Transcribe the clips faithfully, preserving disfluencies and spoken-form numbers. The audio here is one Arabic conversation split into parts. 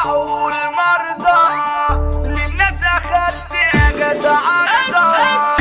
وعول مرضى للناس اخدت اجازة عرضة.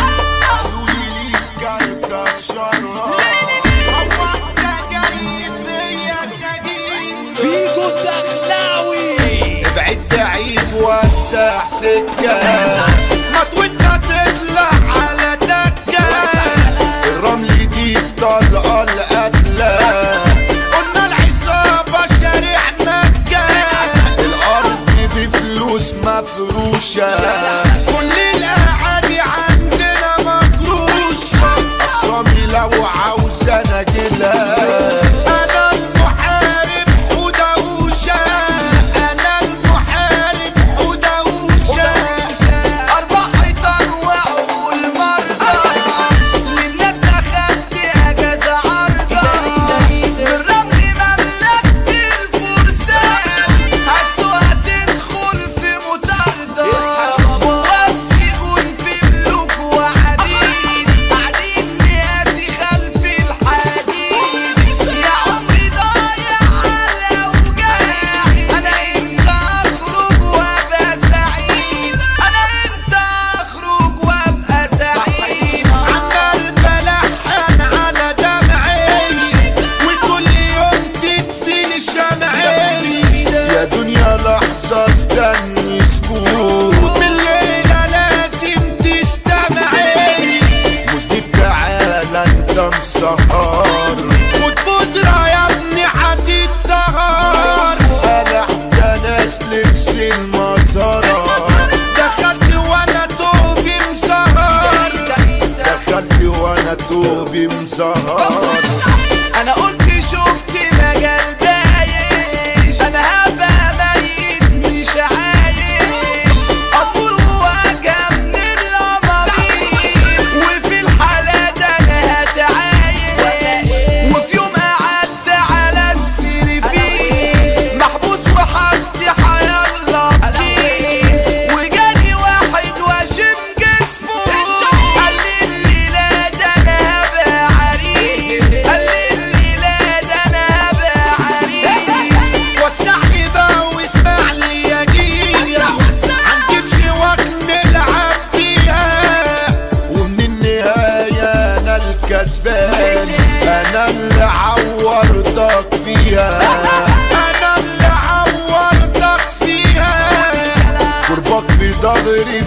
قالولي ليك كارتك شرها هو انت جاي فيا سجين فيجو الدخلاوي. ابعد بعيد وسع سكة ما تودنا تطلع على دكة الرمل دي الطلقة القتلة قلنا العصابة شارع مكة الأرض بفلوس مفروشة كل الأعادي عندنا مكروشة أقسامي لو عاوزة نجلة أنا المحارب حدوشة أنا المحارب حدوشة أربع حيطان وعول مرضى للناس أخدت أجازة عرضة. بالرمل مملكة الفرسان هتسوق تدخل في مطاردة. جوا السجون في ملوك وعبيد قاعدين ناسي خلف الحديد. يا عمري ضايع على وجاع أنا إمتى أخرج وأبقى سعيد. أنا إمتى أخرج وأبقى سعيد. عمال بلحن على دمعي وكل يوم تطفي شمعي يا دنيا لحظة استني سكوت بالليلة لازم تستمعي مذنب تعالى انت مسهر خد بودرة يا ابني هتتطهر قلع ده ناس لبس المزهرة دخلت وانا توبي مسهر دخلت وانا توبي مسهر أنا قلت شفت مجال بايش أنا هبقى ميت مش عايش. أمور وواجهة من الأمارين وفي الحالة ده أنا هتعايش. وفي يوم قعدت على السريفين محبوس وحبسي حيالله بليز. وجاني واحد واشم جسمه قال لي الليلة ده أنا هبقى عريس. قال لي الليلة ده أنا هبقى عريس. وسعني بقى واسمع لي يا جيل هنجيب شواك نلعب بيها ومن النهاية أنا الكسبان أنا اللي عورتك فيها أنا اللي عورتك فيها قربك في ضهري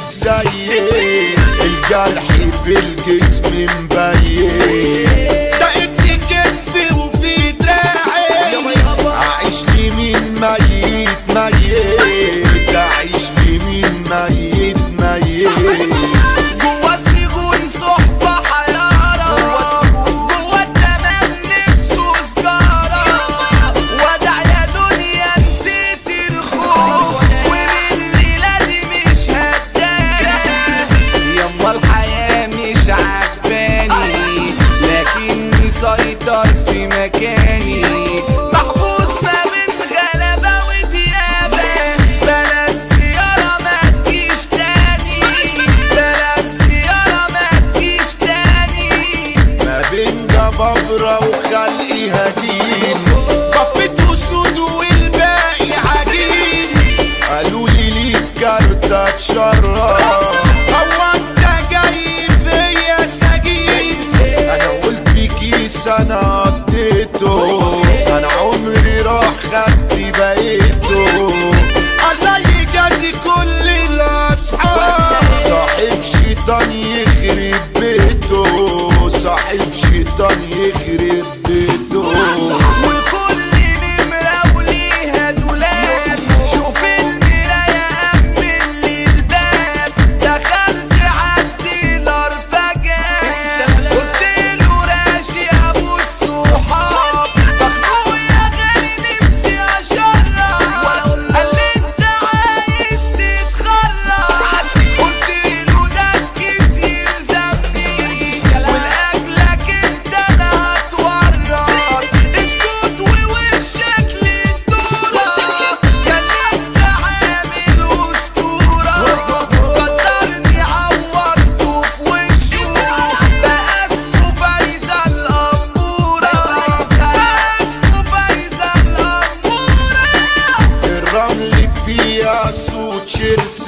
بيتزين الجرح في الجسم مبين دقت في كتفي وفي دراعي أعيش لي مين ميت ميت أعيش لي مين ميت ميت جوا السجون صحبة حيارة جوا التمام نفسه سجارة. ودع يا دنيا نسيت الخوف ومن الليلة دي مش هتدارى. يما الحياة مش عجباني لكني سيطر في مكاني. محبوس ما بين غلبة وديابة بلا السيارة ما تجيش تاني. بلا السيارة ما تجيش تاني. ما بين جبابرة وخلقي هجين بفت وسود والباقي عجين قالولي ليك كارتك شرها هو انت جاي فيا سجين انا قلت كيس انا قضيته انا عمري راح خدت بقيته الله يجازي كل الاصحاب صاحب شيطان يخرب بيته صاحب شيطان يخرب بيته وكل نمرة وليها دولاب. شوف المراية أمن لي الباب. دخلت عالديلر فجأة قلت له راشي أبو الصحاب فخدوه يا غالي نفسي أشرب. قال لي أنت عايز تتخرج قلت له ده الكيس يلزم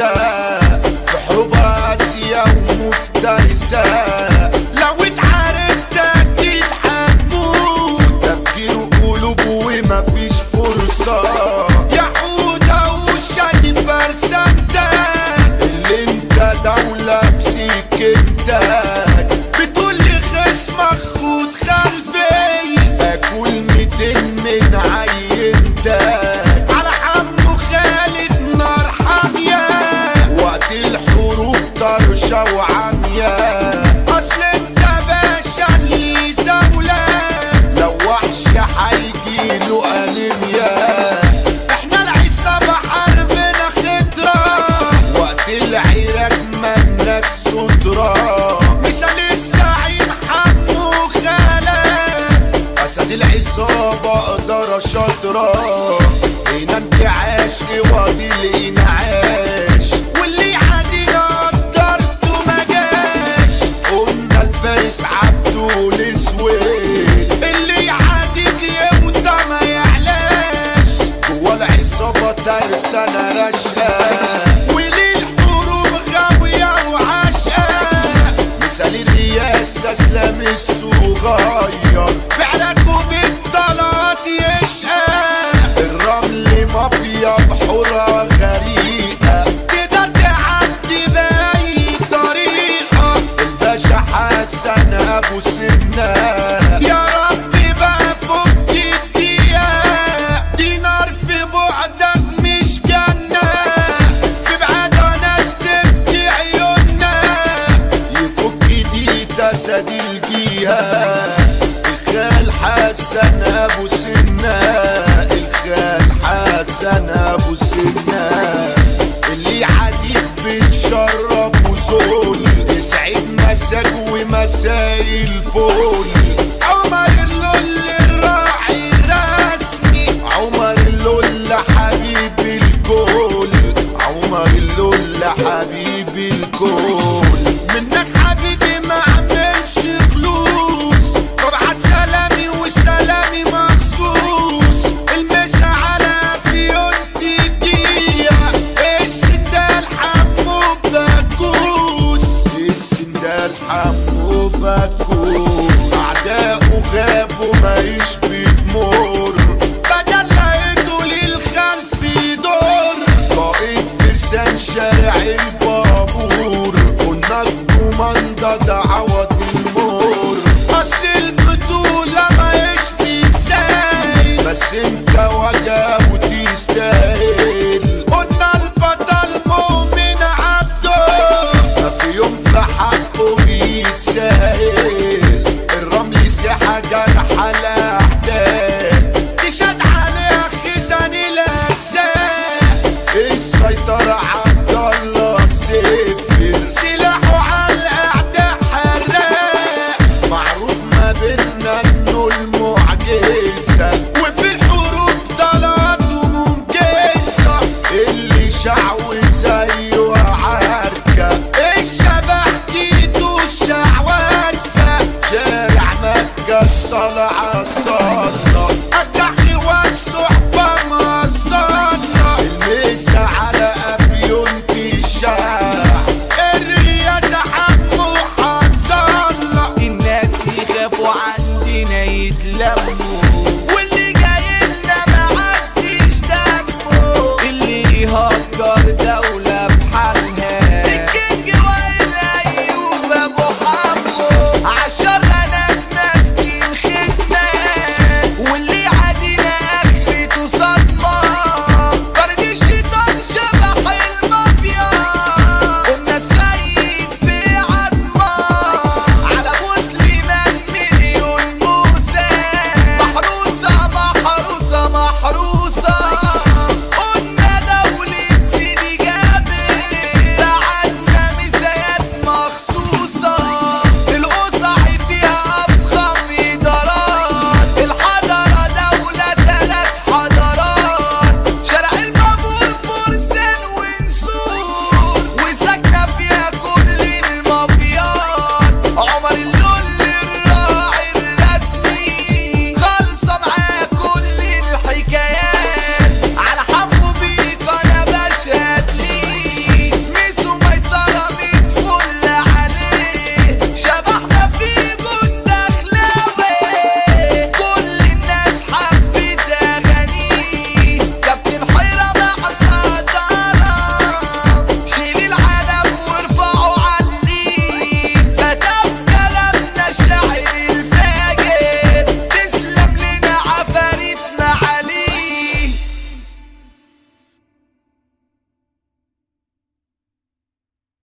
فارسة في حروب آسيا ومفترسة، لو اتعاركت أكيد هتموت، تفكير قلوب ومفيش فرصة، يا حودة وشادي فارسة اللي انت دولة بسكتك، بتقولي خصمك خد خلفي، اكل ميتين من عينتك، على حمو خالد نار حامية، وقت الحروب طرشة وعامية، اصل انت باشا اللي زولة، لو وحش هيجيله انيميا، احنا العصابة حربنا خضرة، وقت العراك مالناش سترة، مثال الزعيم حمو خلف، اسد العصابة قدرة شاطرة، هنا انتعاش وادي الانعاش، واللي عادينا قدرته مجاش، قلنا الفارس عبده الاسود، اللي يعاديك يوطى ما يعلاش، جوا العصابة ترسانة رشقة، وللحروب غاوية وعشقة، مثال الرياسة اسلام الصغير، فعلكوا بالطلات يشقى، الرمل مافيا بحورة غريقة، تقدر تعدي بأي طريقة، الباشا حسن أبو سنة، يا ربي بقى فك الضياء، دينار في بعدك مش جنة، في بعدها ناس تبكي عيوننا، يفك دي تسد الجهاد، الخال حسن أبو سنة، الخال حسن